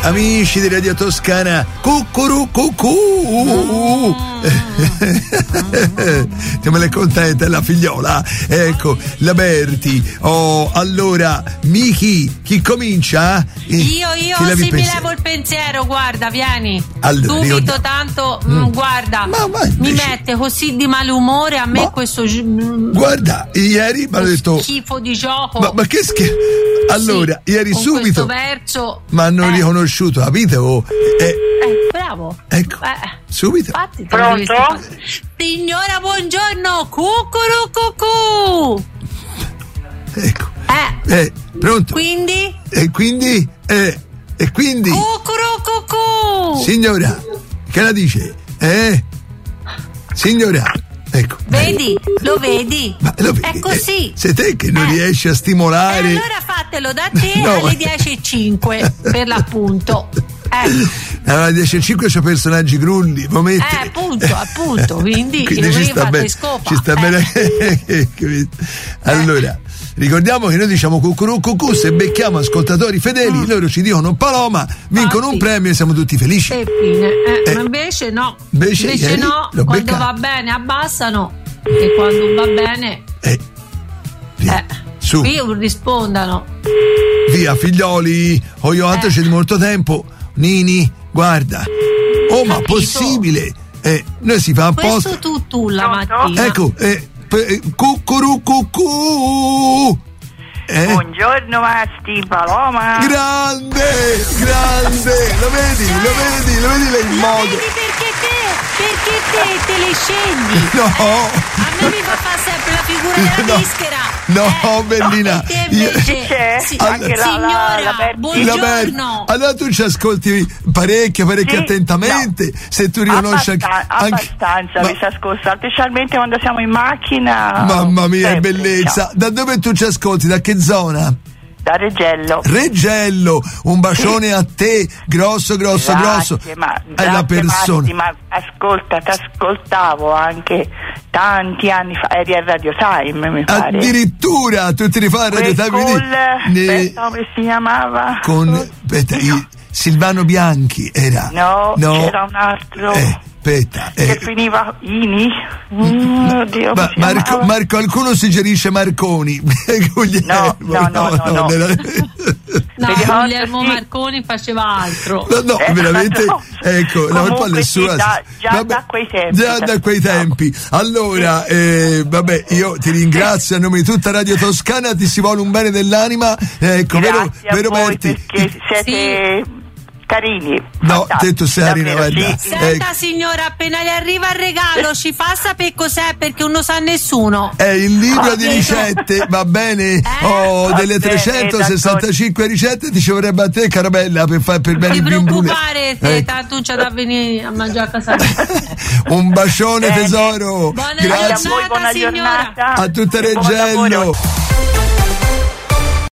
amici di Radio Toscana, cuccurucucù. Te me l'è contenta la figliola? Ecco, la Berti. Oh, allora, Miki, chi comincia? Io sì, mi levo il pensiero, guarda, vieni. Allora, subito, tanto, guarda, mi mette così di malumore a me questo. Guarda, ieri mi hanno detto. Schifo di gioco. Ma che schifo? Allora, sì, ieri con subito. Verso. Ma hanno riconosciuto, capite? Bravo. Ecco. Subito. Infatti, pronto? Signora, buongiorno. Cuccurucucù. Ecco. Pronto? Quindi? E quindi? Cuccurucucù. Signora, che la dice? Signora, ecco. Vedi? Lo vedi? Ma lo vedi? È così. Sei te che non riesci a stimolare. Allora fatelo da te alle 10:05 per l'appunto. Alle 10:05 c'ho personaggi grulli, momenti. Appunto, quindi ci sta bene. Ci sta bene. Allora, ricordiamo che noi diciamo cucù, se becchiamo ascoltatori fedeli, loro ci dicono Paloma, vincono un premio e siamo tutti felici. E fine. Ma invece no. Invece no, quando va bene abbassano e quando va bene su. Qui rispondano. Via figlioli, io altro c'è di molto tempo. Nini, guarda. Oh, ma possibile? Noi si fa apposta. Questo tu la mattina. Ecco, cuccurucucù. Buongiorno Masti, Paloma. Grande, lo vedi il modo. Perché te le scegli? No. A me mi fa sempre la figura della bischera. No, bellina. Signora, buongiorno. Allora tu ci ascolti parecchio attentamente. No. Se tu riconosci abbastanza, mi si ascolta, specialmente quando siamo in macchina. Mamma mia, che bellezza. Da dove tu ci ascolti? Da che zona? Da Reggello, un bacione a te, grosso. Grazie, ma è la persona. Matti, ma ascolta, ti ascoltavo anche tanti anni fa, eri a Radio Time, mi pare. Addirittura, tu ti rifai a Radio Time. Come si chiamava? Silvano Bianchi era. No, c'era un altro. Che finiva Ini. Oddio, Marco, qualcuno suggerisce Marconi. No. Guglielmo Marconi faceva altro. No, veramente. No. Ecco, la colpa è sua. Già da quei tempi. Allora, io ti ringrazio a nome di tutta Radio Toscana, ti si vuole un bene dell'anima. Ecco, vero Berti? Perché siete carini. No, detto Serena, guarda. Senta signora, appena le arriva il regalo ci fa sapere cos'è, perché non lo sa nessuno. È il libro di ricette, va bene? Delle 365 ricette ti ci vorrebbe a te, carabella, per bene il bimbone. Non ti preoccupare, tanto non c'è da venire a mangiare a casa. Un bacione tesoro. Buona Grazie giornata, buona signora. giornata. A tutte Reggello.